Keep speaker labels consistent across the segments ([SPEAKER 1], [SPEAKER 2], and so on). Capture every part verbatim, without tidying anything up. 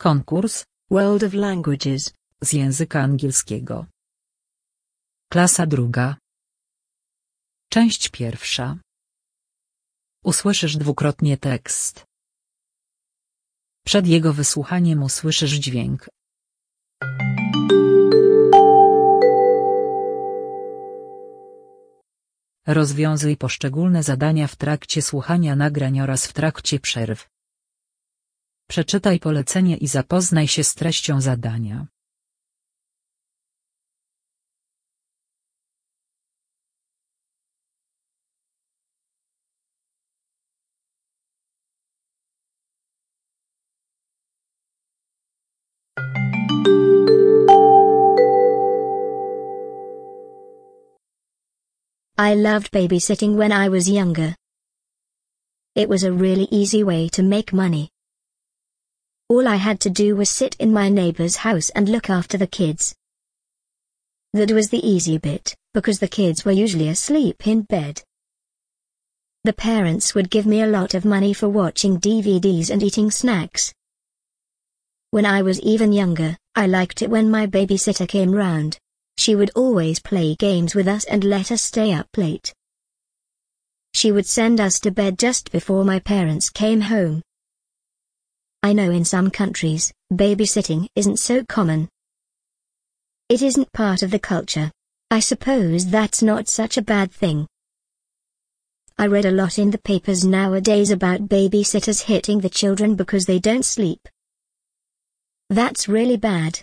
[SPEAKER 1] Konkurs
[SPEAKER 2] World of Languages
[SPEAKER 1] z języka angielskiego. Klasa druga. Część pierwsza. Usłyszysz dwukrotnie tekst. Przed jego wysłuchaniem usłyszysz dźwięk. Rozwiązuj poszczególne zadania w trakcie słuchania nagrań oraz w trakcie przerw. Przeczytaj polecenie i zapoznaj się z treścią zadania.
[SPEAKER 3] I loved babysitting when I was younger. It was a really easy way to make money. All I had to do was sit in my neighbor's house and look after the kids. That was the easy bit, because the kids were usually asleep in bed. The parents would give me a lot of money for watching D V Ds and eating snacks. When I was even younger, I liked it when my babysitter came round. She would always play games with us and let us stay up late. She would send us to bed just before my parents came home. I know in some countries, babysitting isn't so common. It isn't part of the culture. I suppose that's not such a bad thing. I read a lot in the papers nowadays about babysitters hitting the children because they don't sleep. That's really bad.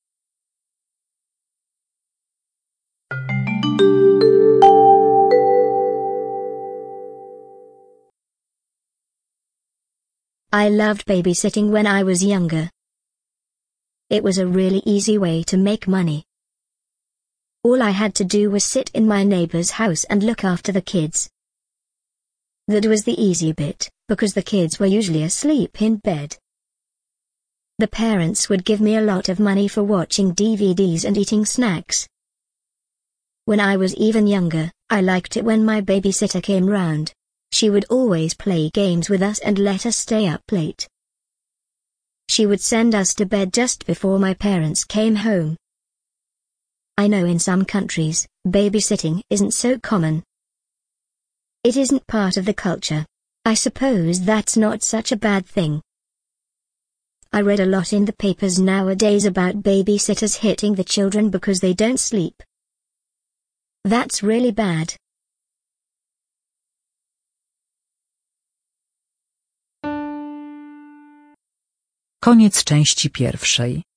[SPEAKER 3] I loved babysitting when I was younger. It was a really easy way to make money. All I had to do was sit in my neighbor's house and look after the kids. That was the easy bit, because the kids were usually asleep in bed. The parents would give me a lot of money for watching D V Ds and eating snacks. When I was even younger, I liked it when my babysitter came round. She would always play games with us and let us stay up late. She would send us to bed just before my parents came home. I know in some countries, babysitting isn't so common. It isn't part of the culture. I suppose that's not such a bad thing. I read a lot in the papers nowadays about babysitters hitting the children because they don't sleep. That's really bad.
[SPEAKER 1] Koniec części pierwszej.